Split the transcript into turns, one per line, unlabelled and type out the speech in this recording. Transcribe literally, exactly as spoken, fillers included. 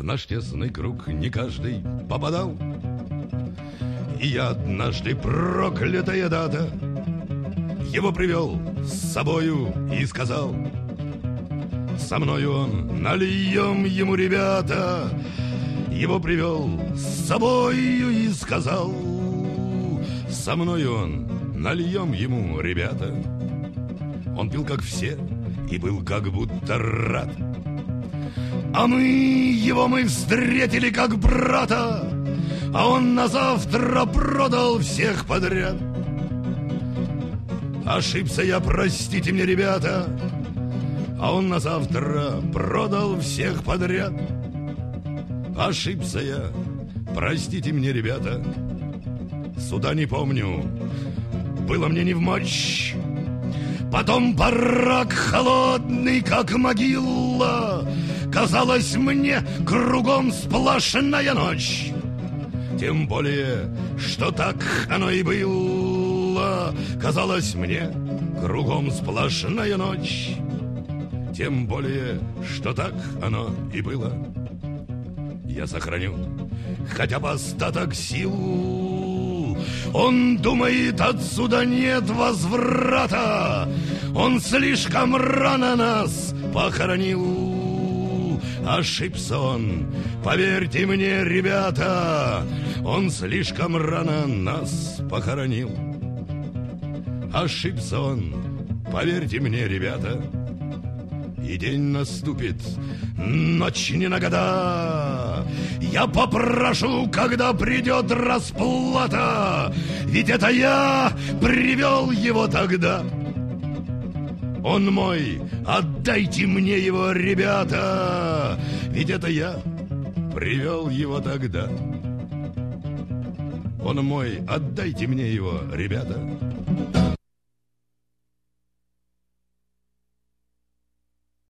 наш тесный круг не каждый попадал. И я однажды, проклятая дата, его привел с собою и сказал: со мною он, нальем ему, ребята. Его привел с собою и сказал: со мною он, нальем ему, ребята. Он пил, как все, и был как будто рад. А мы его мы встретили как брата, а он на завтра продал всех подряд. Ошибся я, простите мне, ребята, а он на завтра продал всех подряд. Ошибся я, простите мне, ребята, суда не помню, было мне не вмочь. Потом барак холодный, как могила, казалось мне, кругом сплошная ночь. Тем более, что так оно и было, казалось мне, кругом сплошная ночь. Тем более, что так оно и было. Я сохраню хотя бы остаток сил. Он думает, отсюда нет возврата. Он слишком рано нас похоронил. Ошибся он, поверьте мне, ребята, он слишком рано нас похоронил. Ошибся он, поверьте мне, ребята. И день наступит, ночь не на года. Я попрошу, когда придет расплата, ведь это я привел его тогда. Он мой, отдайте мне его, ребята, ведь это я привел его тогда. Он мой, отдайте мне его, ребята.